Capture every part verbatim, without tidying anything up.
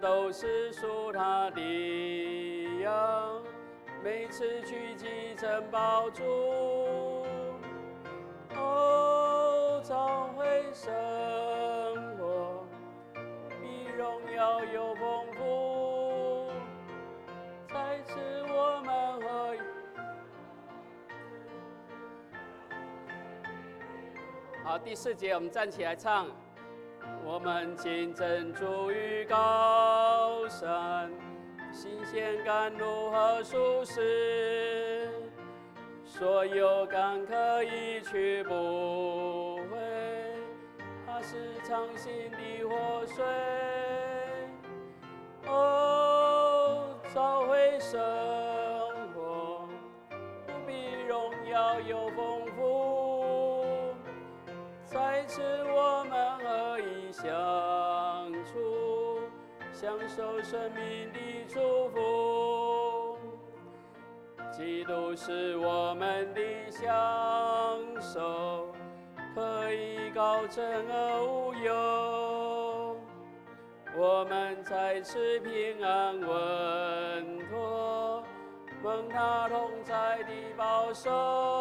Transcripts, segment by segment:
都是属他的羊，每次聚集珍宝珠。哦，召会生活比荣耀有丰富，在此我们合一。好，第四节我们站起来唱。我们敬珍珠于高山，新鲜甘露和素食，所有干渴一去不回，它是畅行的活水。哦，召会生活不比荣耀有丰富，在此我们合一相处，享受生命的祝福。基督是我们的享受，可以高枕而无忧。我们在此平安稳妥，蒙他同在的保守。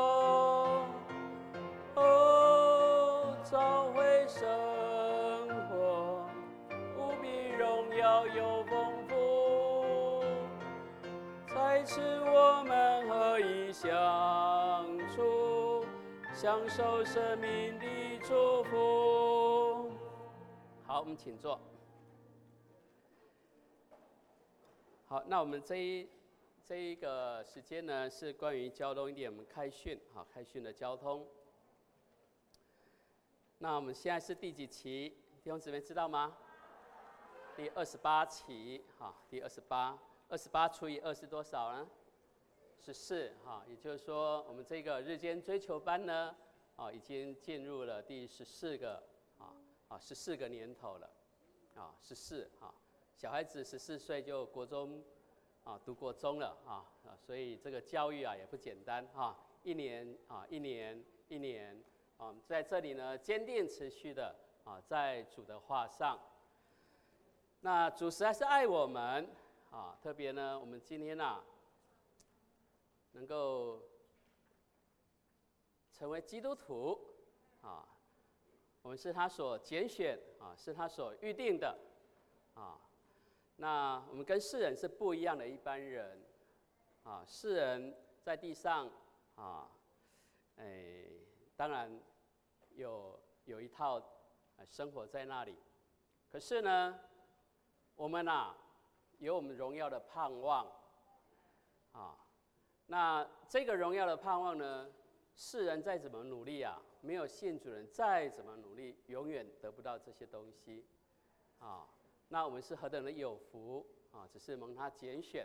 哦，召会生活无比荣耀有丰富，在此我们合一相处，享受生命的祝福。好，我们请坐。好，那我们这一这一个时间呢，是关于交通一点，我们开训，好，开训的交通。那我们现在是第几期？弟兄姊妹知道吗？第二十八期，哈，第二十八，二十八除以二是多少呢？十四，哈，也就是说，我们这个日间追求班呢，啊，已经进入了第十四个，啊啊，十四个年头了，啊，十四，哈。小孩子十四岁就国中啊读国中了啊啊，所以这个教育啊也不简单啊，一年啊一年一年啊，在这里呢坚定持续的啊在主的话上。那主实在是爱我们啊，特别呢我们今天啊能够成为基督徒啊，我们是他所拣选啊，是他所预定的啊。那我们跟世人是不一样的一般人，啊，世人在地上啊，哎，当然有有一套生活在那里，可是呢，我们啊有我们荣耀的盼望，啊，那这个荣耀的盼望呢，世人再怎么努力啊，没有信主人再怎么努力，永远得不到这些东西，啊。那我们是何等的有福啊！只是蒙他拣选。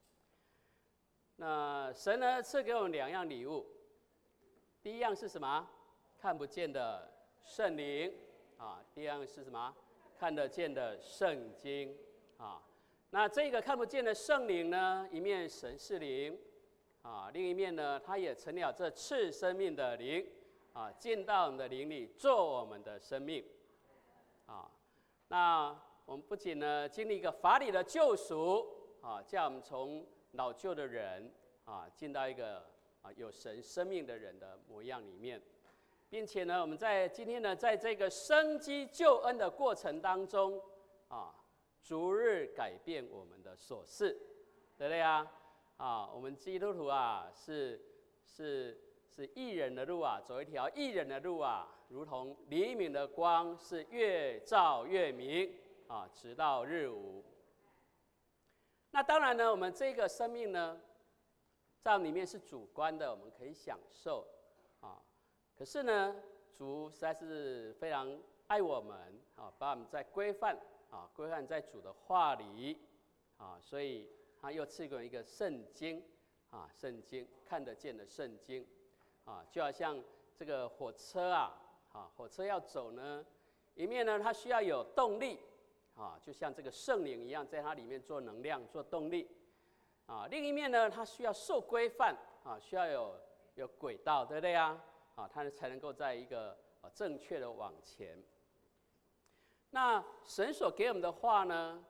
那神呢赐给我们两样礼物，第一样是什么？看不见的圣灵啊。第二样是什么？看得见的圣经啊。那这个看不见的圣灵呢，一面神是灵啊，另一面呢，它也成了这赐生命的灵啊，进到我们的灵里，做我们的生命啊。那我们不仅呢经历一个法理的救赎啊，叫我们从老旧的人啊进到一个啊有神生命的人的模样里面，并且呢我们在今天呢在这个生机救恩的过程当中啊，逐日改变我们的所事，对不对啊？啊，我们基督徒啊是是是义人的路啊，走一条义人的路啊，如同黎明的光，是越照越明。啊，直到日午。那当然呢，我们这个生命呢，在里面是主观的，我们可以享受啊。可是呢，主实在是非常爱我们啊，把我们在规范啊，规范在主的话里啊，所以他又赐给我们一个圣经啊，圣经看得见的圣经啊，就好像这个火车啊，啊，火车要走呢，一面呢它需要有动力。啊，就像这个圣灵一样，在它里面做能量、做动力，啊，另一面呢，它需要受规范，啊，需要有有轨道，对不对啊？啊，它才能够在一个正确的往前。那神所给我们的话呢，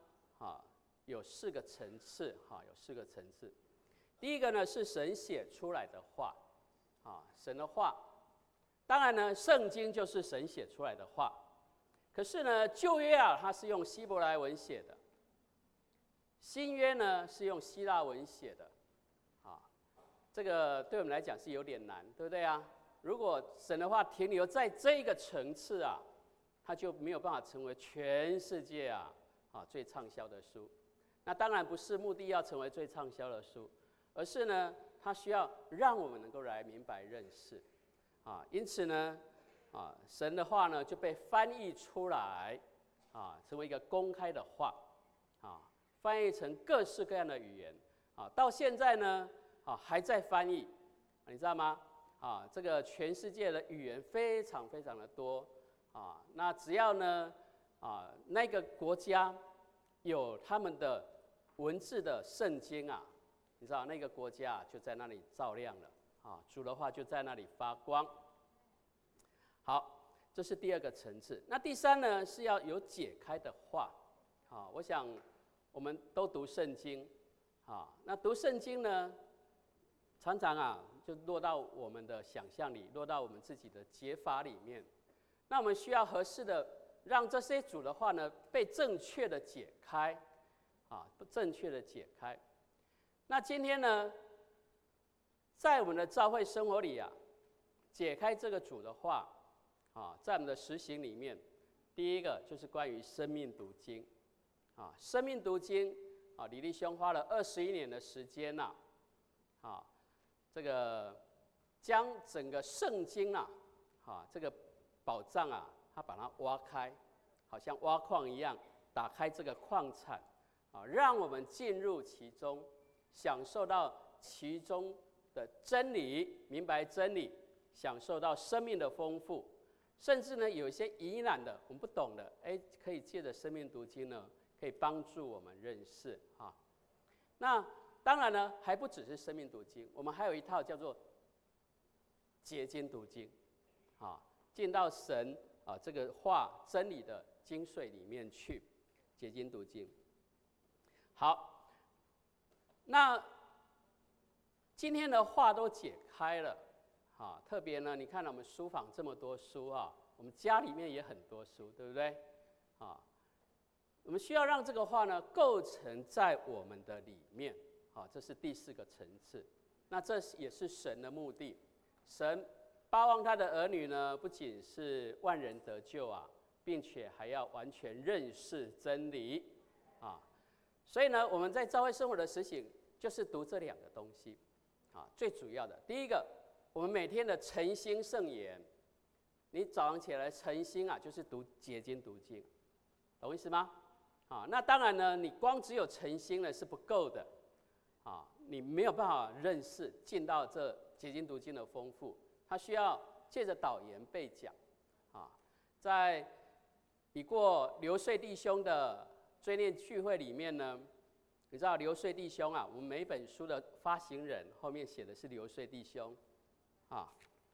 啊，有四个层次，哈，有四个层次。第一个呢是神写出来的话，啊，神的话。当然呢，圣经就是神写出来的话。可是呢，旧约啊，它是用希伯来文写的；新约呢是用希腊文写的，啊，这个对我们来讲是有点难，对不对啊？如果神的话停留在这个层次啊，它就没有办法成为全世界啊啊最畅销的书。那当然不是目的要成为最畅销的书，而是呢，它需要让我们能够来明白认识，啊，因此呢，啊，神的话呢就被翻译出来，啊，成为一个公开的话，啊，翻译成各式各样的语言，啊，到现在呢，啊还在翻译，你知道吗？啊，这个全世界的语言非常非常的多，啊，那只要呢，啊，那个国家有他们的文字的圣经啊，你知道那个国家就在那里照亮了，啊，主的话就在那里发光。好，这是第二个层次。那第三呢，是要有解开的话，啊，我想我们都读圣经，啊，那读圣经呢，常常啊。就落到我们的想象里，落到我们自己的解法里面。那我们需要合适的让这些主的话呢，被正确的解开，啊，正确的解开。那今天呢，在我们的教会生活里啊，解开这个主的话，啊，在我们的实行里面，第一个就是关于生命读经，啊，生命读经，啊，李立兄花了二十一年的时间呐，啊。这个将整个圣经啊，啊，这个宝藏啊，他把它挖开，好像挖矿一样，打开这个矿产，啊，让我们进入其中，享受到其中的真理，明白真理，享受到生命的丰富，甚至呢，有一些疑难的，我们不懂的，哎，可以借着生命读经呢，可以帮助我们认识啊。那当然呢，还不只是生命读经，我们还有一套叫做结经读经，啊，进到神啊这个话真理的精髓里面去，结经读经。好，那今天的话都解开了，啊，特别呢，你看我们书房这么多书啊，我们家里面也很多书，对不对？啊，我们需要让这个话呢构成在我们的里面。好，这是第四个层次。那这也是神的目的。神巴望他的儿女呢，不仅是万人得救啊，并且还要完全认识真理啊。所以呢，我们在教会生活的实行，就是读这两个东西啊。最主要的，第一个，我们每天的晨兴圣言，你早上起来晨兴啊，就是读结经读经，懂意思吗？啊，那当然呢，你光只有晨兴呢是不够的。啊，你没有办法认识进到这结经读经的丰富，它需要借着导言背讲，啊，在已过刘穗弟兄的追念聚会里面呢，你知道刘穗弟兄啊，我们每本书的发行人后面写的是刘穗弟兄，啊，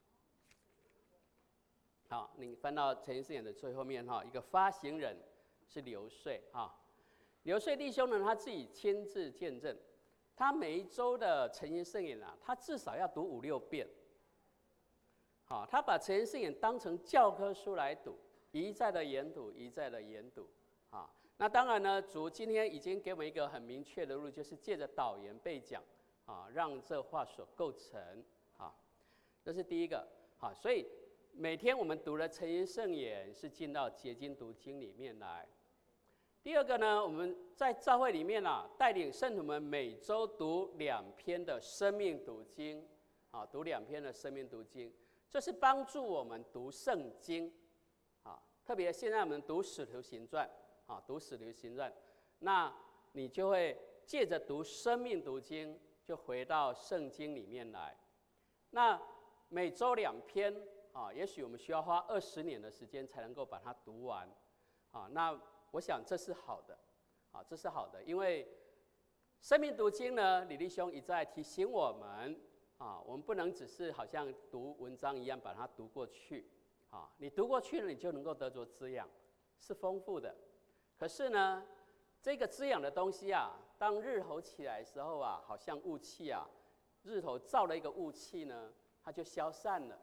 好，你翻到陈先生的最后面哈，一个发行人是刘穗哈，刘穗弟兄呢他自己亲自见证。他每一周的晨言圣言啊，他至少要读五六遍。好，他把晨言圣言当成教科书来读，一再的研读，一再的研读。啊，那当然呢，主今天已经给我们一个很明确的路，就是借着导言背讲，啊，让这话所构成。啊，这是第一个。好，所以每天我们读的晨言圣言是进到结经读经里面来。第二个呢，我们在教会里面啊，带领圣徒们每周读两篇的生命读经，啊，读两篇的生命读经，这是帮助我们读圣经，啊，特别现在我们读使徒行传，啊，读使徒行传，那你就会借着读生命读经，就回到圣经里面来。那每周两篇，啊，也许我们需要花二十年的时间才能够把它读完，啊，那。我想这是好的，啊，这是好的，因为生命读经呢，李立兄一再提醒我们，啊，我们不能只是好像读文章一样把它读过去，啊，你读过去了，你就能够得着滋养，是丰富的。可是呢， 这个滋养的东西啊，当日头起来的时候啊，好像雾气啊，日头照了一个雾气呢，它就消散了。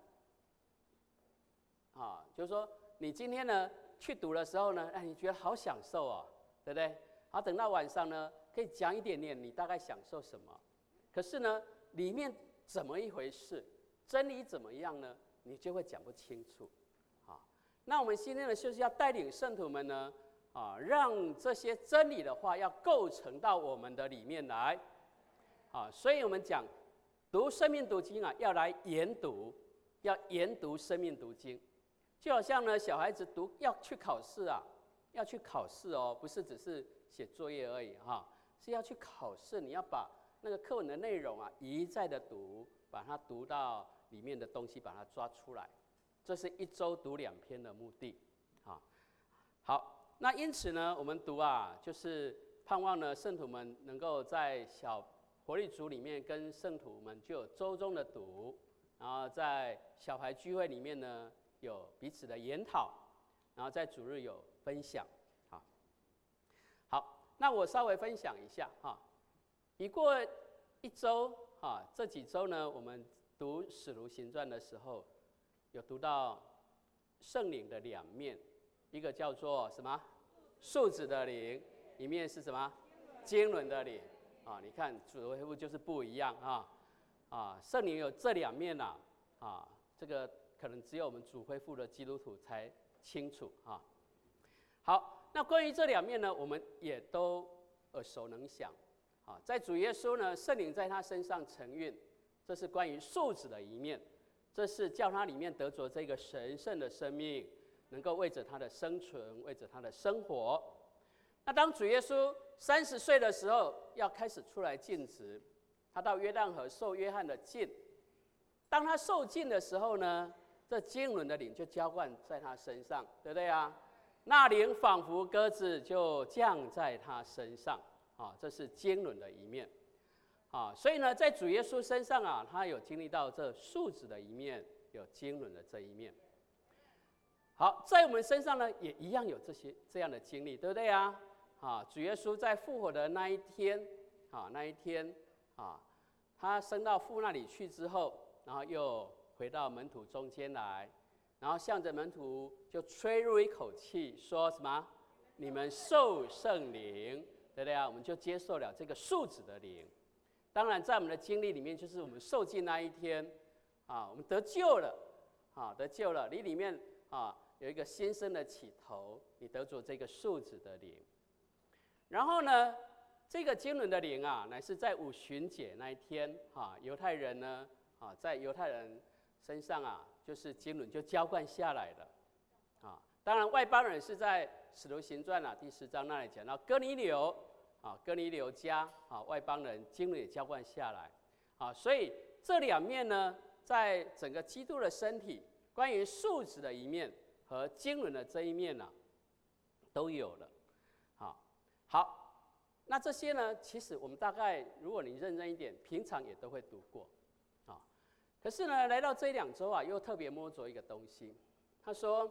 啊，就是说你今天呢去读的时候呢，哎，你觉得好享受哦，对不对？好，等到晚上呢，可以讲一点点，你大概享受什么？可是呢，里面怎么一回事，真理怎么样呢？你就会讲不清楚。啊，那我们今天呢，就是要带领圣徒们呢，啊，让这些真理的话要构成到我们的里面来。啊，所以我们讲读生命读经啊，要来研读，要研读生命读经。就好像呢，小孩子读要去考试啊，要去考试哦，不是只是写作业而已哈，是要去考试。你要把那个课文的内容啊一再的读，把它读到里面的东西，把它抓出来。这是一周读两篇的目的啊。好，那因此呢，我们读啊，就是盼望呢，圣徒们能够在小活力组里面跟圣徒们就有周中的读，然后在小孩聚会里面呢，有彼此的研讨，然后在主日有分享。好，好，那我稍微分享一下哈。已过一周哈，这几周呢，我们读《使徒行传》的时候，有读到圣灵的两面，一个叫做什么？树子的灵，一面是什么？经纶的灵啊。你看主恢复就是不一样啊啊，圣灵有这两面呐啊，这个。可能只有我们主恢复的基督徒才清楚啊。好，那关于这两面呢，我们也都耳熟能详啊。在主耶稣呢，圣灵在他身上承运，这是关于树子的一面，这是叫他里面得着这个神圣的生命，能够为着他的生存，为着他的生活。那当主耶稣三十岁的时候，要开始出来尽职，他到约旦河受约翰的浸。当他受浸的时候呢，这经纶的灵就浇灌在他身上，对不对啊？那灵仿佛鸽子就降在他身上啊，这是经纶的一面啊。所以呢，在主耶稣身上啊，他有经历到这树子的一面，有经纶的这一面。好，在我们身上呢，也一样有这些这样的经历，对不对啊？啊，主耶稣在复活的那一天啊，那一天啊，他升到父那里去之后，然后又回到门徒中间来，然后向着门徒就吹入一口气，说什么？你们受圣灵，对不对啊？我们就接受了这个树子的灵。当然，在我们的经历里面，就是我们受浸那一天啊，我们得救了啊，得救了。你里面啊有一个新生的起头，你得着这个树子的灵。然后呢，这个经纶的灵啊，乃是在五旬节那一天啊，犹太人呢。啊，在犹太人身上啊，就是经纶就浇灌下来了，啊，当然外邦人是在《使徒行传》啊第十章那里讲到哥尼流啊，哥尼流家啊，外邦人经纶也浇灌下来，啊，所以这两面呢，在整个基督的身体，关于树子的一面和经纶的这一面呢、啊，都有了，啊，好，那这些呢，其实我们大概如果你认真一点，平常也都会读过。可是呢，来到这两周啊，又特别摸着一个东西。他说：“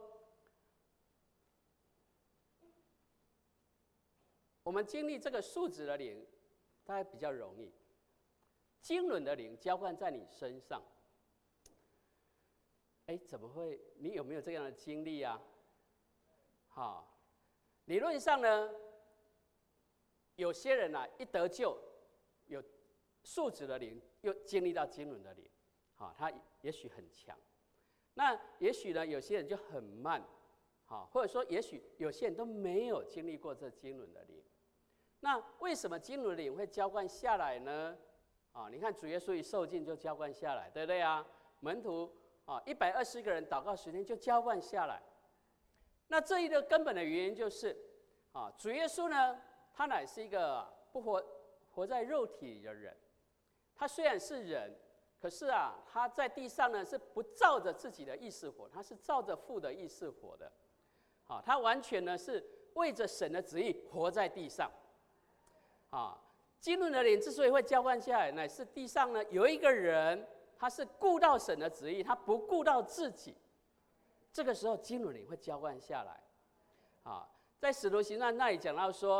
我们经历这个树子的灵，大概比较容易；经纶的灵浇灌在你身上，哎，怎么会？你有没有这样的经历啊？好，理论上呢，有些人啊，一得救，有树子的灵，又经历到经纶的灵。”好，他也许很强，那也许呢，有些人就很慢，好，或者说，也许有些人都没有经历过这经纶的灵。那为什么经纶的灵会浇灌下来呢？啊，你看主耶稣一受浸就浇灌下来，对不对啊？门徒啊，一百二十个人祷告十天就浇灌下来。那这一个根本的原因就是，啊，主耶稣呢，他乃是一个不活活在肉体里的人，他虽然是人。可是啊，他在地上呢是不照着自己的意识活，他是照着父的意识活的，啊，他完全呢是为着神的旨意活在地上，啊，经纶的灵之所以会浇灌下来，乃是地上呢有一个人，他是顾到神的旨意，他不顾到自己，这个时候经纶灵会浇灌下来，啊，在使徒行传那里讲到说，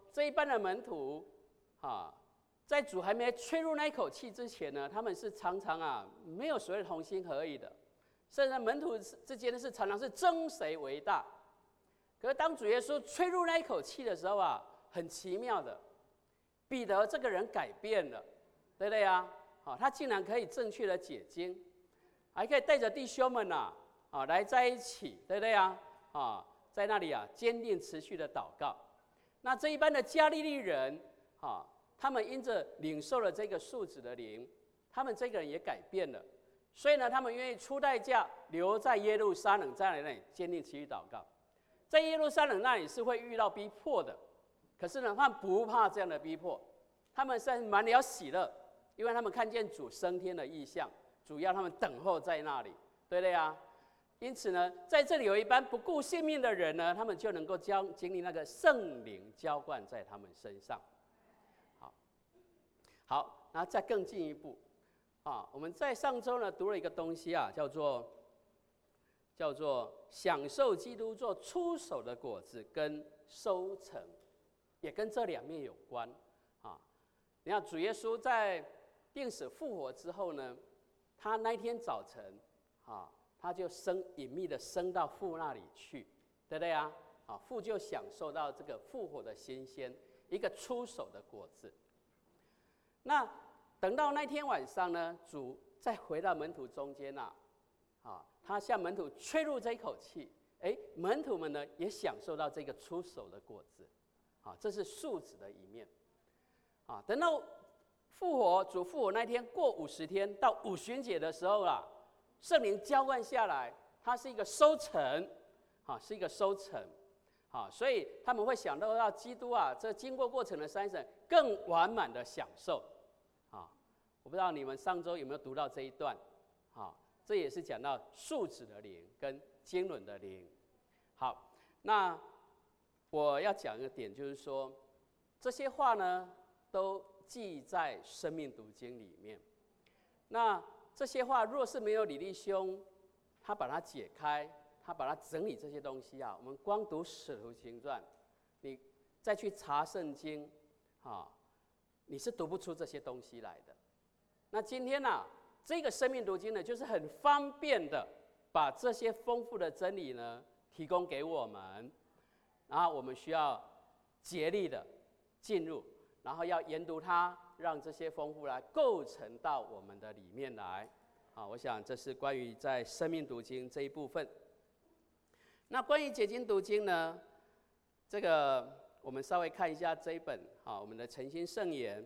这一班的门徒，啊，在主还没吹入那一口气之前呢，他们是常常啊没有所谓的同心合意的，甚至门徒之间是常常是争谁为大。可是当主耶稣吹入那一口气的时候啊，很奇妙的，彼得这个人改变了，对不对啊？啊，他竟然可以正确的解经，还可以带着弟兄们呐，啊，来在一起，对不对啊？啊，在那里啊，坚定持续的祷告。那这一班的加利利人，啊，他们因着领受了这个树子的灵，他们这个人也改变了，所以呢，他们愿意出代价留在耶路撒冷，在那里坚定持续祷告。在耶路撒冷那里是会遇到逼迫的，可是呢，他们不怕这样的逼迫，他们是满了喜乐，因为他们看见主升天的异象，主要他们等候在那里，对不对啊？因此呢，在这里有一班不顾性命的人呢，他们就能够将经历那个圣灵浇灌在他们身上。好，好，那再更进一步啊，我们在上周呢读了一个东西啊，叫做叫做享受基督做出手的果子跟收成，也跟这两面有关啊。你看主耶稣在病死复活之后呢，他那一天早晨啊。他就升隐秘的升到父那里去，对不对啊？啊，父就享受到这个复活的新鲜，一个出手的果子。那等到那天晚上呢，主再回到门徒中间呐、啊，啊，他向门徒吹入这一口气，哎，门徒们呢也享受到这个出手的果子，啊，这是树子的一面，啊，等到复活主复活那天过五十天到五旬节的时候啦。圣灵浇灌下来，它是一个收成，啊，是一个收成，啊，所以他们会想到到基督啊，这经过过程的三审更完满的享受，啊，我不知道你们上周有没有读到这一段，啊，这也是讲到树子的灵跟经纶的灵。好，那我要讲一个点，就是说这些话呢，都记在生命读经里面，那。这些话若是没有李弟兄，他把它解开，他把它整理这些东西啊，我们光读使徒行传，你再去查圣经，啊，你是读不出这些东西来的。那今天呢、啊，这个生命读经呢，就是很方便的把这些丰富的真理呢提供给我们，然后我们需要竭力的进入，然后要研读它。让这些丰富来构成到我们的里面来，啊，我想这是关于在生命读经这一部分。那关于解经读经呢，这个我们稍微看一下这一本啊，我们的诚心圣言。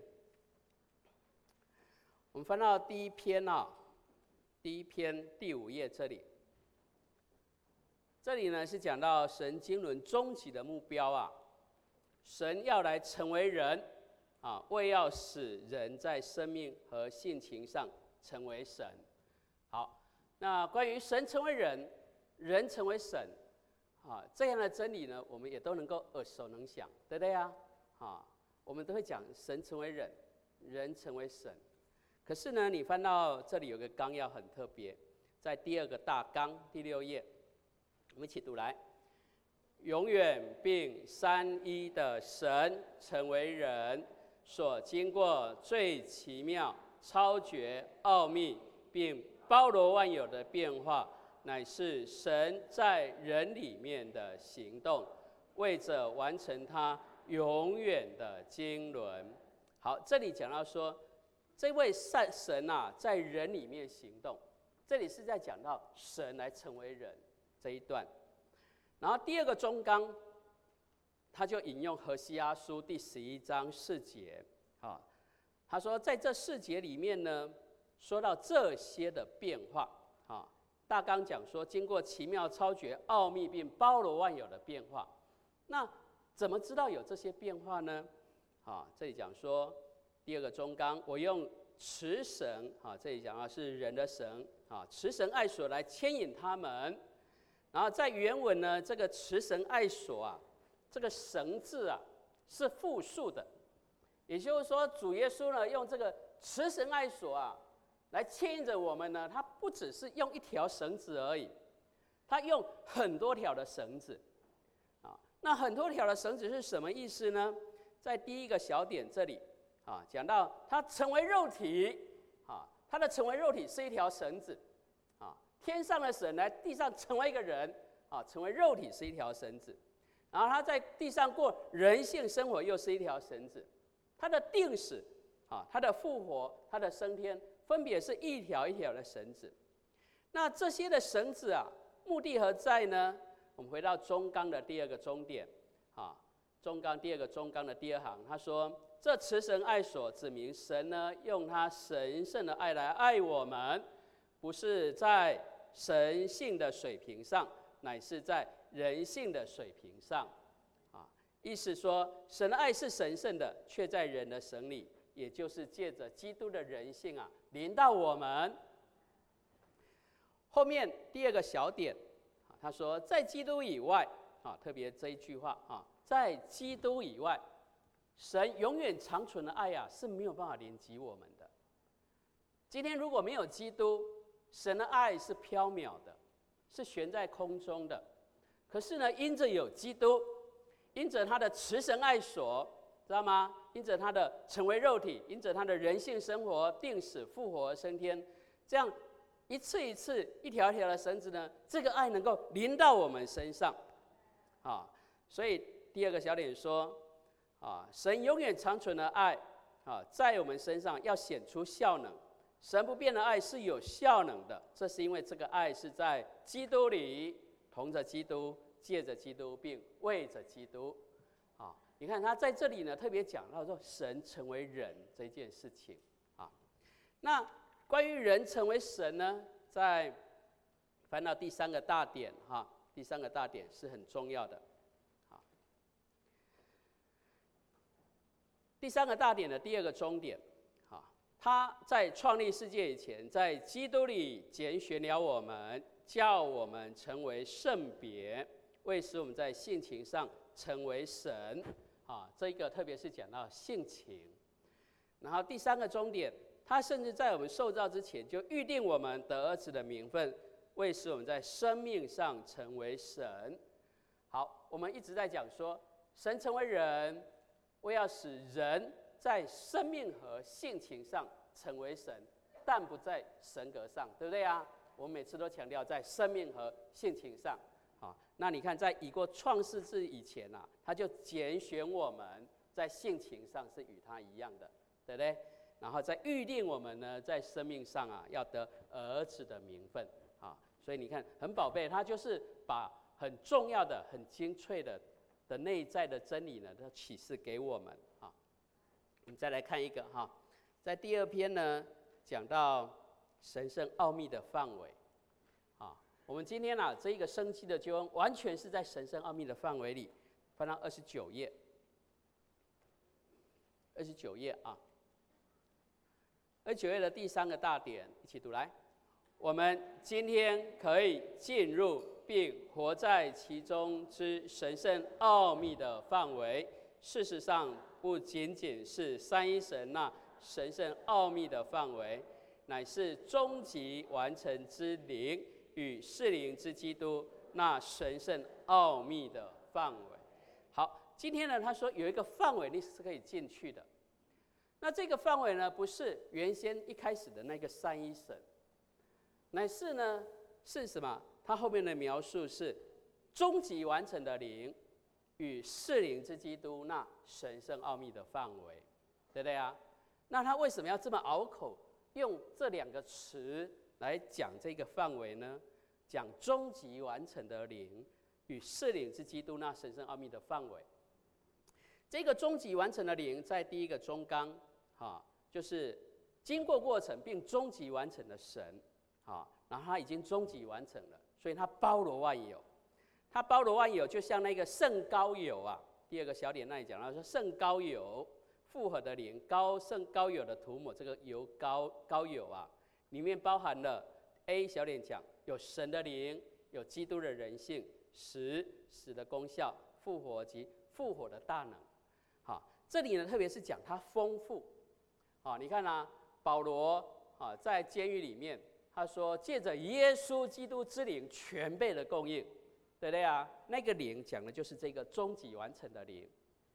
我们翻到第一篇啊，第一篇第五页这里，这里呢是讲到神经纶终极的目标啊，神要来成为人。啊，为要使人在生命和性情上成为神。好，那关于神成为人，人成为神，啊，这样的真理呢，我们也都能够耳熟能详，对不对啊？啊，我们都会讲神成为人，人成为神。可是呢，你翻到这里有个纲要很特别，在第二个大纲第六页，我们一起读来。永远并三一的神成为人。所经过最奇妙、超绝、奥秘，并包罗万有的变化，乃是神在人里面的行动，为着完成他永远的经纶。好，这里讲到说，这位善神啊，在人里面行动，这里是在讲到神来成为人这一段。然后第二个中纲。他就引用何西阿书第十一章四节，啊，他说在这四节里面呢，说到这些的变化，啊，大纲讲说经过奇妙、超绝、奥秘并包罗万有的变化，那怎么知道有这些变化呢？啊，这里讲说第二个中纲，我用慈绳，啊，这里讲的是人的绳，啊，慈绳爱索来牵引他们，然后在原文呢，这个慈绳爱索啊。这个绳字啊是复数的，也就是说，主耶稣呢用这个慈绳爱索啊来牵引着我们呢，他不只是用一条绳子而已，他用很多条的绳子啊。那很多条的绳子是什么意思呢？ 在第一个小点这里啊，讲到他成为肉体啊，他的成为肉体是一条绳子啊，天上的神来地上成为一个人啊，成为肉体是一条绳子，然后他在地上过人性生活又是一条绳子，他的定死啊，他的复活，他的升天，分别是一条一条的绳子。那这些的绳子啊，目的何在呢？我们回到中纲的第二个终点啊，中纲第二个中纲的第二行，他说：这慈神爱所指明神呢，用他神圣的爱来爱我们，不是在神性的水平上，乃是在人性的水平上。啊，意思说，神的爱是神圣的，却在人的审理，也就是借着基督的人性啊，临到我们。后面第二个小点，他说，在基督以外啊，特别这一句话啊，在基督以外，神永远长存的爱啊是没有办法连及我们的。今天如果没有基督，神的爱是缥缈的，是悬在空中的。可是呢，因着有基督，因着他的慈神爱所，知道吗？因着他的成为肉体，因着他的人性生活、定死、复活、升天，这样一次一次、一条一条的绳子呢，这个爱能够临到我们身上，啊，所以第二个小点说，啊，神永远长存的爱，啊，在我们身上要显出效能。神不变的爱是有效能的，这是因为这个爱是在基督里，同着基督，借着基督，并为着基督。啊，你看他在这里呢，特别讲到说神成为人这件事情啊。那关于人成为神呢，在翻到第三个大点哈，第三个大点是很重要的。啊，第三个大点的第二个终点。他在创立世界以前，在基督里拣选了我们，叫我们成为圣别，为使我们在性情上成为神。啊，这一个特别是讲到性情。然后第三个终点，他甚至在我们受造之前就预定我们得儿子的名分，为使我们在生命上成为神。好，我们一直在讲说，神成为人，为要使人在生命和性情上成为神，但不在神格上，对不对啊？我们每次都强调在生命和性情上。啊，那你看，在已过创世纪以前啊，他就拣选我们在性情上是与他一样的，对不对？然后在预定我们呢，在生命上啊，要得儿子的名分啊。所以你看，很宝贝，他就是把很重要的、很精粹的的内在的真理呢，都启示给我们啊。我们再来看一个哈，在第二篇呢，讲到神圣奥秘的范围啊。我们今天啊，这一个生机的救恩，完全是在神圣奥秘的范围里。翻到二十九页，二十九页啊，二十九页的第三个大点，一起读来。我们今天可以进入并活在其中之神圣奥秘的范围。事实上，不仅仅是三一神那神圣奥秘的范围，乃是终极完成之灵与是灵之基督那神圣奥秘的范围。好，今天呢，他说有一个范围你是可以进去的。那这个范围呢，不是原先一开始的那个三一神，乃是呢是什么？他后面的描述是终极完成的灵与是灵之基督那神圣奥秘的范围，对不对啊？那他为什么要这么拗口，用这两个词来讲这个范围呢？讲终极完成的灵与是灵之基督那神圣奥秘的范围。这个终极完成的灵，在第一个中纲，啊，就是经过过程并终极完成的神，啊，然后他已经终极完成了，所以他包罗万有。它包罗万有，就像那个圣膏油啊。第二个小点那里讲到说，圣膏油复合的灵，高圣膏油的涂抹，这个油膏膏油啊，里面包含了 A 小点讲有神的灵，有基督的人性，死死的功效，复活及复活的大能。好，这里呢，特别是讲它丰富。好，你看啊，保罗啊在监狱里面，他说借着耶稣基督之灵全备的供应。对不对啊？那个灵讲的就是这个终极完成的灵。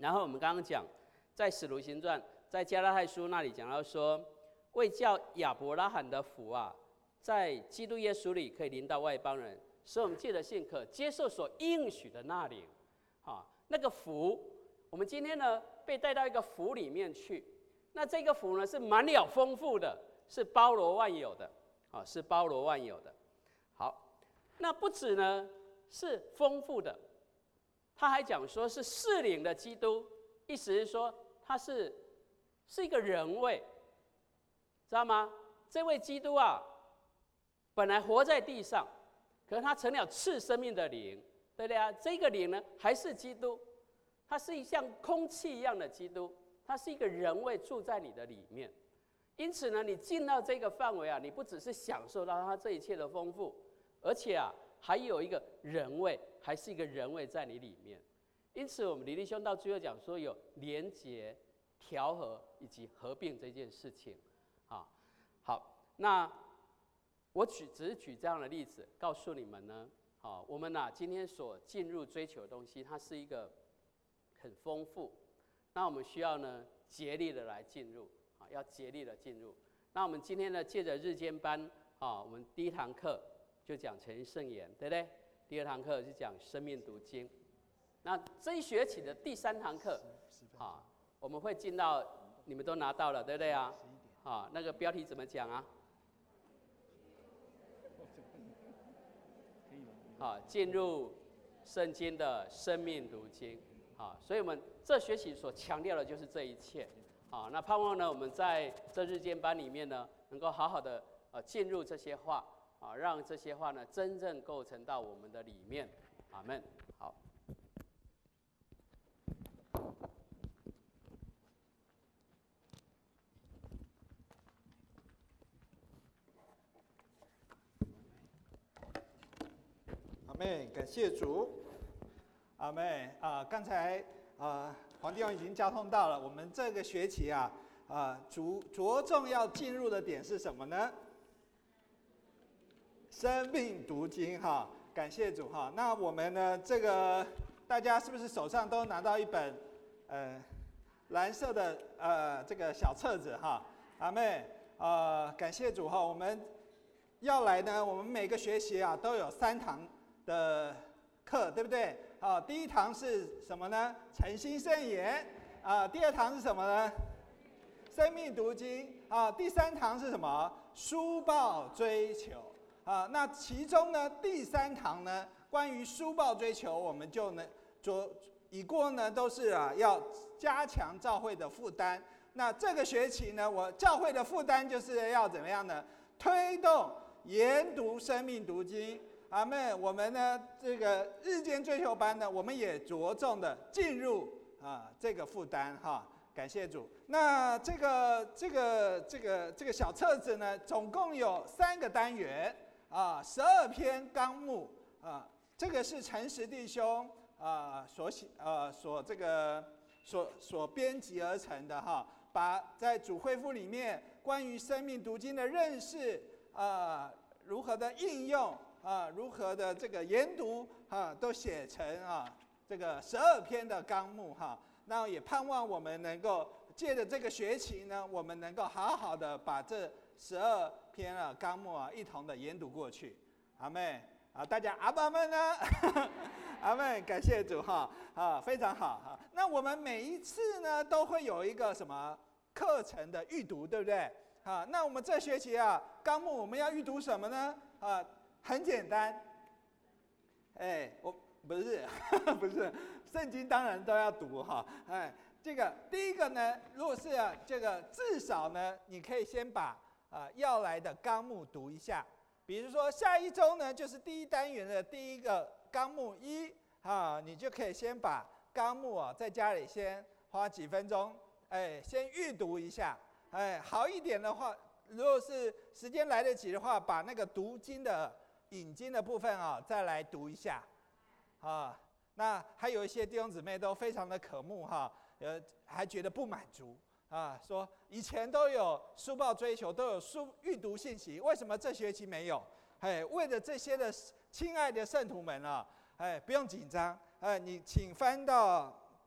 然后我们刚刚讲，在使徒行传，在加拉太书那里讲到说，为叫亚伯拉罕的福啊，在基督耶稣里可以临到外邦人，使我们借着信可接受所应许的那灵。啊，那个福，我们今天呢被带到一个福里面去。那这个福呢是满了丰富的，是包罗万有的，啊，是包罗万有的。好，那不止呢是丰富的，他还讲说是适龄的基督，意思是说他是是一个人位，知道吗？这位基督啊，本来活在地上，可是他成了赐生命的灵，对不对啊？这个灵呢还是基督，他是像空气一样的基督，他是一个人位住在你的里面。因此呢，你进到这个范围啊，你不只是享受到他这一切的丰富，而且啊，还有一个人位，还是一个人位在你里面。因此，我们李弟兄到最后讲说，有连结、调和以及合并这件事情。啊，好，那我举只是举这样的例子，告诉你们呢，啊，我们啊今天所进入追求的东西，它是一个很丰富，那我们需要呢竭力的来进入。要竭力的进入。那我们今天呢，借着日间班啊，我们第一堂课就讲诚实圣言，对不对？第二堂课是讲生命读经。那这一学期的第三堂课啊，我们会进到，你们都拿到了，对不对啊？啊，那个标题怎么讲啊？啊，进入圣经的生命读经。啊，所以我们这学期所强调的就是这一切。好，那盼望呢，我们在这日间班里面呢，能够好好的呃进入这些话啊，让这些话呢真正构成到我们的里面。阿们。好。 阿们，感谢主。阿们啊，刚才啊。黄弟兄已经交通到了，我们这个学期啊，啊着着重要进入的点是什么呢？生命读经哈，感谢主哈。那我们呢，这个大家是不是手上都拿到一本呃蓝色的呃这个小册子哈？阿妹呃感谢主哈，我们要来呢，我们每个学期啊都有三堂的课，对不对？啊，第一堂是什么呢？诚心圣言啊。第二堂是什么呢？生命读经啊。第三堂是什么？书报追求啊。那其中呢，第三堂呢，关于书报追求，我们就呢，着已过呢，都是啊，要加强教会的负担。那这个学期呢，我教会的负担就是要怎么样呢？推动研读生命读经。阿们，我们呢这个日间追求班呢，我们也着重的进入啊这个负担哈，感谢主。那这个这个这个这个小册子呢，总共有三个单元啊，十二篇纲目啊，这个是诚实弟兄啊所写呃所这个所所编辑而成的哈，把在主恢复里面关于生命读经的认识啊，如何的应用。啊，如何的这个研读啊，都写成啊这个十二篇的纲目哈。那也盼望我们能够借着这个学期呢，我们能够好好的把这十二篇啊纲目啊一同的研读过去。阿们啊，大家阿爸们呢？阿们，感谢主哈啊，非常好哈。那我们每一次呢都会有一个什么课程的预读，对不对？啊，那我们这学期啊纲目我们要预读什么呢？啊。很简单，哎，我不是不是，圣经当然都要读哈，哎，这个第一个呢，如果是、啊、这个至少呢，你可以先把啊要来的纲目读一下，比如说下一周呢，就是第一单元的第一个纲目一啊，你就可以先把纲目啊在家里先花几分钟，哎，先预读一下，哎，好一点的话，如果是时间来得及的话，把那个读经的。引经的部分啊，再来读一下，啊，那还有一些弟兄姊妹都非常的渴慕哈，呃，还觉得不满足啊，说以前都有书报追求，都有书预读信息，为什么这学期没有？哎，为了这些的亲爱的圣徒们啊，哎，不用紧张，哎，你请翻到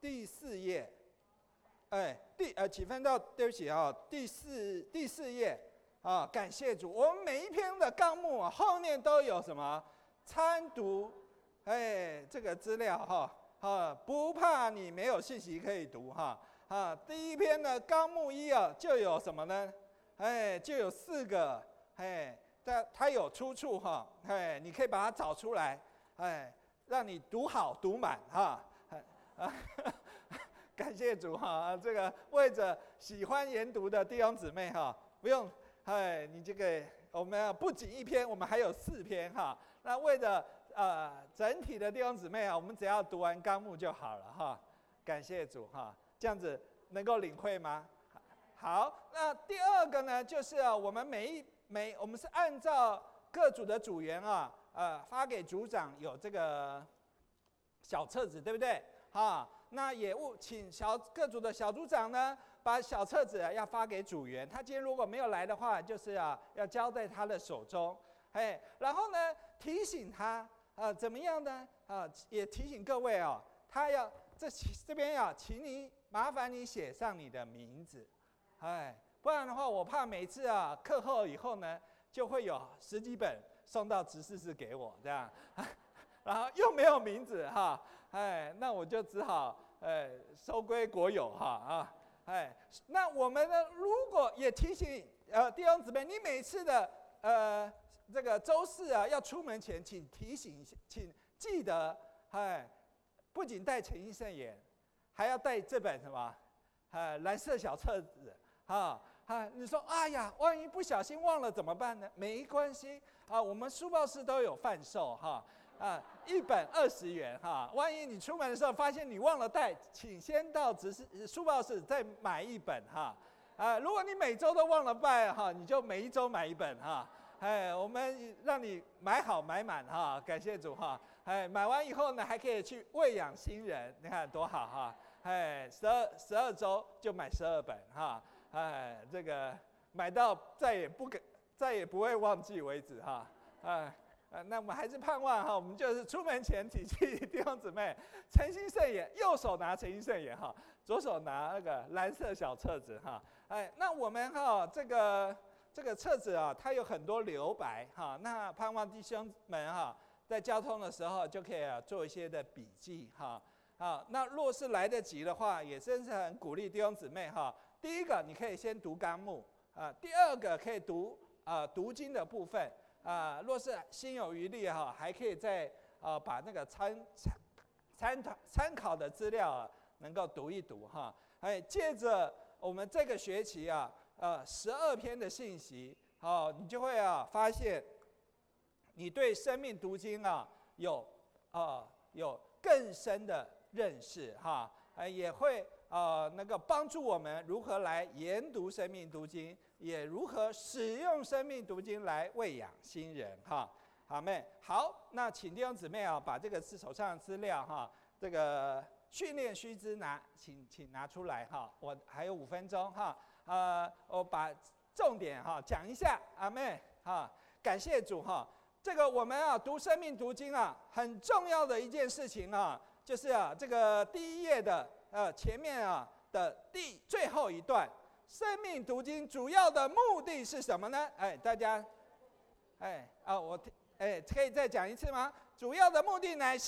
第四页，哎，第呃，请翻到，对不起啊，第四第四页啊，感谢主，我们每一篇的纲目啊，后面都有什么参读，哎，这个资料哈，啊，不怕你没有信息可以读哈，啊，第一篇的纲目一啊，就有什么呢？哎，就有四个，哎，它它有出处哈，哎，你可以把它找出来，哎，让你读好读满哈，啊，感谢主哈，这个为着喜欢研读的弟兄姊妹哈，不用，哎，你这个我们不仅一篇，我们还有四篇哈，那为着呃整体的弟兄姊妹啊，我们只要读完纲目就好了哈，感谢主哈，这样子能够领会吗？好，那第二个呢，就是啊，我们每一每我们是按照各组的组员啊，呃，发给组长有这个小册子，对不对？啊，那也务请小各组的小组长呢，把小册子要发给组员。他今天如果没有来的话，就是啊，要交在他的手中。哎，然后呢，提醒他，呃，怎么样呢？啊，也提醒各位哦，他要这这边要，请你麻烦你写上你的名字。哎，不然的话，我怕每次啊课后以后呢，就会有十几本送到执事室给我这样，然后又没有名字哈，哎，那我就只好哎收归国有哈啊，哎，那我们呢，如果也提醒呃弟兄姊妹，你每次的呃这个周四啊要出门前，请提醒，请记得，哎，不仅带诚心圣言，还要带这本什么，呃蓝色小册子。啊啊！你说，哎呀，万一不小心忘了怎么办呢？没关系啊，我们书报室都有贩售哈啊，一本二十元哈。万一你出门的时候发现你忘了带，请先到执事书报室再买一本哈啊。如果你每周都忘了带哈，你就每一周买一本哈。哎，我们让你买好买满哈，感谢主哈。哎，买完以后呢，还可以去喂养新人，你看多好哈。哎，十二十二周就买十二本哈。哎，这个买到再也不给，再也不会忘记为止哈。哎，那我们还是盼望哈，我们就是出门前提起弟兄姊妹，诚心圣言，右手拿诚心圣言哈，左手拿那个蓝色小册子哈。哎，那我们哈这个这个册子啊，它有很多留白哈，那盼望弟兄们哈，在交通的时候就可以啊做一些的笔记哈。啊，那若是来得及的话，也真是很鼓励弟兄姊妹哈。第一个，你可以先读纲目啊；第二个，可以读啊读经的部分啊。若是心有余力哈，还可以再啊把那个参参参考参考的资料啊，能够读一读哈。哎，借着我们这个学期啊，呃十二篇的信息，哦，你就会啊发现，你对生命读经啊有啊有更深的认识哈，呃也会。呃，能够帮助我们如何来研读生命读经，也如何使用生命读经来喂养新人哈。好妹，好，那请弟兄姊妹啊，把这个是手上的资料哈，这个训练须知拿，请请拿出来哈。我还有五分钟哈，呃，我把重点哈讲一下，阿妹哈，感谢主哈。这个我们啊读生命读经啊，很重要的一件事情啊，就是啊这个第一页的。呃，前面啊的第最后一段，生命读经主要的目的是什么呢？哎，大家，哎啊，我哎可以再讲一次吗？主要的目的乃是，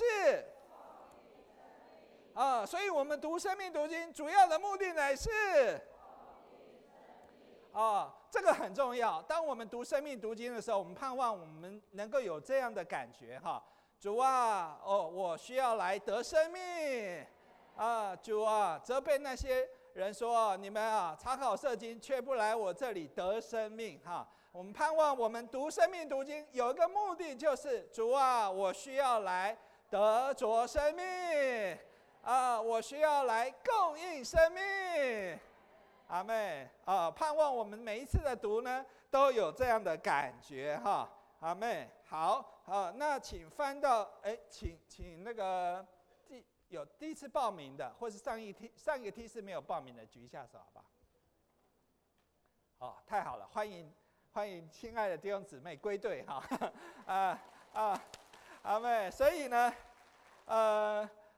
啊，所以我们读生命读经主要的目的乃是，啊，这个很重要。当我们读生命读经的时候，我们盼望我们能够有这样的感觉哈，主啊，哦，我需要来得生命。啊，主啊，责备那些人说，你们啊查考圣经，却不来我这里得生命哈。我们盼望我们读生命读经有一个目的，就是主啊，我需要来得着生命啊，我需要来供应生命。阿妹啊，盼望我们每一次的读呢，都有这样的感觉哈。阿妹，好啊，那请翻到哎，请请那个。有第一次报名的，或是上一梯上一个梯次没有报名的，举一下手，好不好？哦，太好了，欢迎欢迎，亲爱的弟兄姊妹归队哈！啊啊，阿妹，所以呢，呃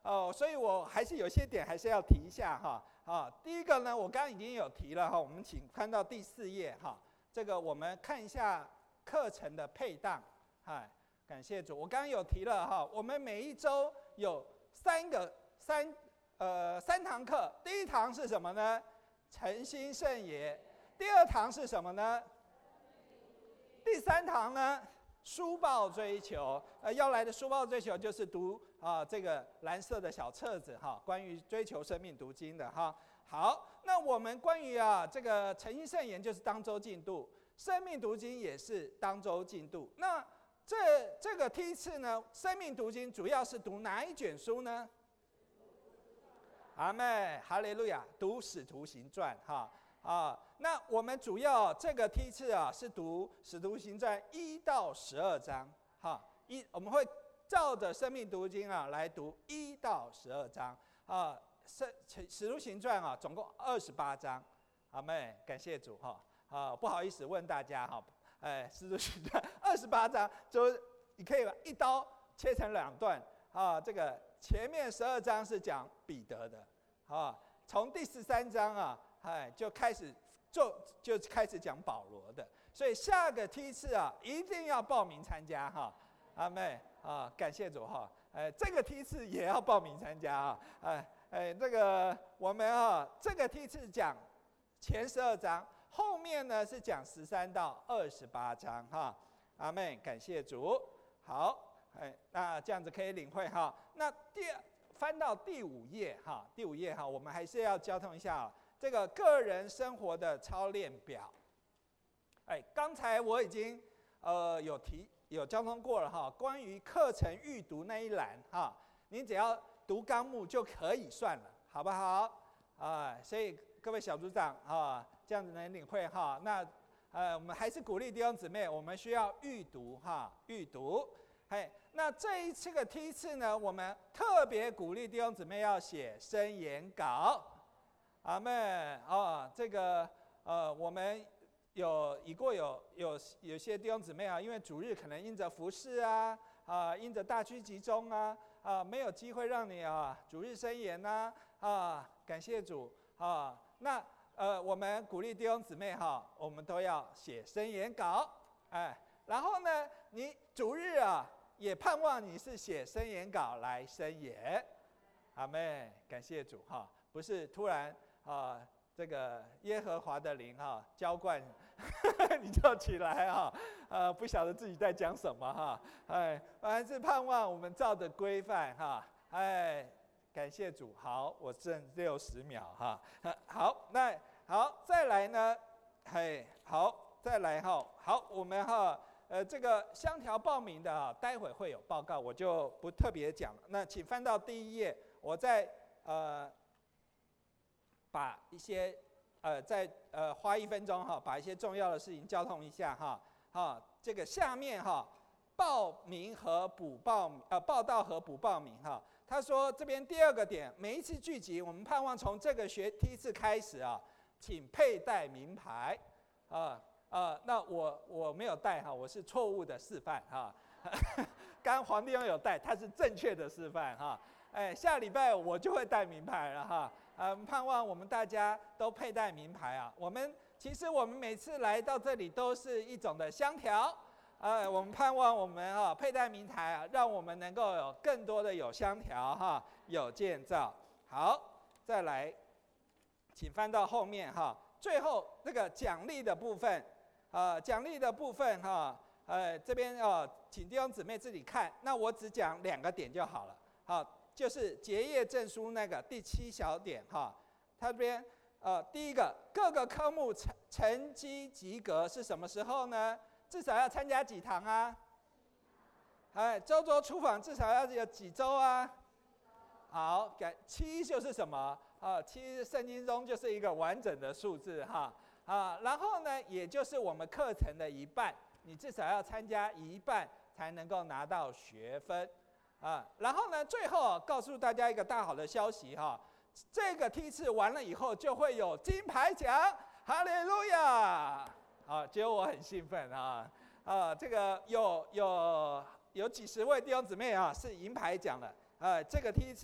哦，所以我还是有些点还是要提一下哈。啊，第一个呢，我刚刚已经有提了哈，我们请看到第四页哈，这个我们看一下课程的配当，哎，感谢主，我刚刚有提了哈，我们每一周有三个三呃三堂课，第一堂是什么呢？诚心圣言。第二堂是什么呢？第三堂呢？书报追求。呃，要来的书报追求就是读啊这个蓝色的小册子哈，关于追求生命读经的哈。好，那我们关于啊这个诚心圣言就是当周进度，生命读经也是当周进度。那这这个梯次呢，生命读经主要是读哪一卷书呢？阿们，哈利路亚，读使徒行传哈。啊，那我们主要这个梯次啊，是读《使徒行传》一到十二章，哈，一我们会照着生命读经啊来读一到十二章啊，《使使徒行传》啊，总共二十八章，阿们，感谢主哈，啊，不好意思问大家哈，哎，《使徒行传》二十八章，就是你可以把一刀切成两段啊，这个前面十二章是讲彼得的，啊，从第十三章啊。哎，就开始就就开始讲保罗的，所以下个梯次啊，一定要报名参加哈，阿妹啊，感谢主哈，哎，这个梯次也要报名参加啊，哎哎，这个我们啊，这个梯次讲前十二章，后面呢是讲十三到二十八章哈，阿妹，感谢主，好，哎，那这样子可以领会哈，那第翻到第五页哈，第五页哈，我们还是要交通一下啊。这个个人生活的操练表，哎，刚才我已经呃有提有交通过了哈，关于课程预读那一栏哈，你只要读纲目就可以算了，好不好？啊，所以各位小组长啊，这样子能领会哈。那呃，我们还是鼓励弟兄姊妹，我们需要预读哈，预读。哎，那这一次的梯次呢，我们特别鼓励弟兄姊妹要写申言稿。阿们啊，这个呃，我们有已过有有有些弟兄姊妹啊，因为主日可能因着服事啊，啊，因着大区集中啊，啊，没有机会让你啊主日申言呐，啊，感谢主啊。那呃，我们鼓励弟兄姊妹哈，我们都要写申言稿，哎，然后呢，你主日啊，也盼望你是写申言稿来申言，阿们，感谢主哈，不是突然。啊，这个耶和华的灵哈浇灌，你就起来啊，呃，不晓得自己在讲什么哈，哎，还是盼望我们照着规范哈，哎，感谢主，好，我剩六十秒哈，好，那好，再来呢，嘿，好，再来哈，好，我们哈，呃，这个香条报名的啊，待会会有报告，我就不特别讲了。那请翻到第一页，我在呃。把一些呃，再呃花一分钟哈，把一些重要的事情交通一下哈。哈，这个下面哈，报名和补报呃报到和补报名哈。他说这边第二个点，每一次聚集，我们盼望从这个学梯次开始啊，请佩戴名牌啊啊，那我我没有带哈，我是错误的示范哈。刚刚黄弟兄有带，他是正确的示范哈。哎，下礼拜我就会带名牌了哈。呃，盼望我们大家都佩戴名牌啊！我们其实我们每次来到这里都是一种的香条，呃，我们盼望我们啊佩戴名牌啊，让我们能够有更多的有香条哈，有建造。好，再来，请翻到后面哈，最后那个奖励的部分，呃，奖励的部分哈，呃，这边哦，请弟兄姊妹自己看，那我只讲两个点就好了，好。就是结业证书那个第七小点哈，它这边呃第一个各个科目成成绩及格是什么时候呢？至少要参加几堂啊？哎，周周出访至少要有几周啊？好，七就是什么啊？七圣经中就是一个完整的数字哈啊，然后呢，也就是我们课程的一半，你至少要参加一半才能够拿到学分。啊，然后呢，最后、啊、告诉大家一个大好的消息哈、啊，这个梯次完了以后就会有金牌奖，哈利路亚！啊，结果我很兴奋啊啊，这个有有有几十位弟兄姊妹啊是银牌奖了，啊，这个梯次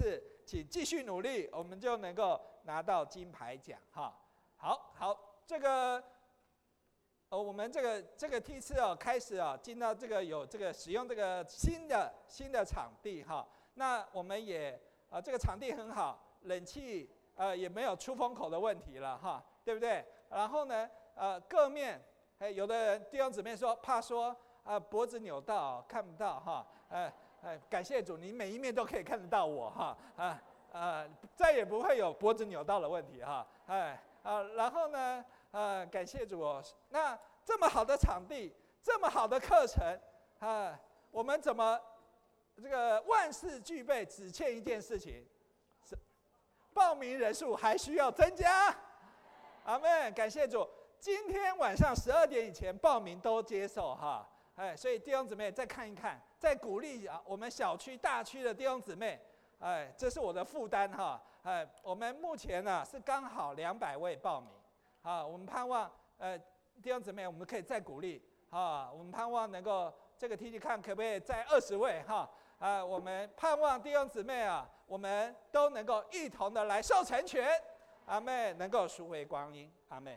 请继续努力，我们就能够拿到金牌奖哈。好好，这个。哦，我们这个这个梯次哦，开始啊，进到这个有这个使用这个新的新的场地哈。那我们也啊，这个场地很好，冷气呃也没有出风口的问题了哈，对不对？然后呢，呃，各面，哎，有的人弟兄姊妹说怕说啊、呃、脖子扭到看不到哈，呃呃，感谢主，你每一面都可以看得到我哈啊呃，再也不会有脖子扭到的问题哈，哎啊，然后呢？呃，感谢主哦。那这么好的场地，这么好的课程，啊，我们怎么这个万事俱备，只欠一件事情，是报名人数还需要增加。阿们，感谢主。今天晚上十二点以前报名都接受哈，哎，所以弟兄姊妹再看一看，再鼓励啊，我们小区大区的弟兄姊妹，哎，这是我的负担哈，哎，我们目前呢、啊、是刚好两百位报名。啊，我们盼望，呃，弟兄姊妹，我们可以再鼓励，啊，我们盼望能够这个 T T 看可不可以再二十位，哈，啊，我们盼望弟兄姊妹啊，我们都能够一同的来受成全，阿妹能够赎回光阴，阿妹。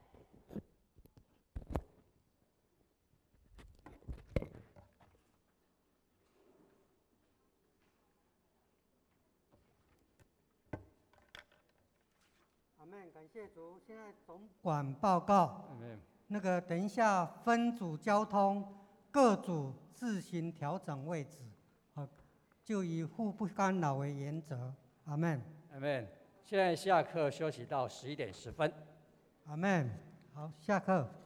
阿们，感谢主。现在总管报告，那个等一下分组交通，各组自行调整位置，啊，就以互不干扰为原则。阿们。 阿们。现在下课休息到十一点十分。 阿们。好，下课。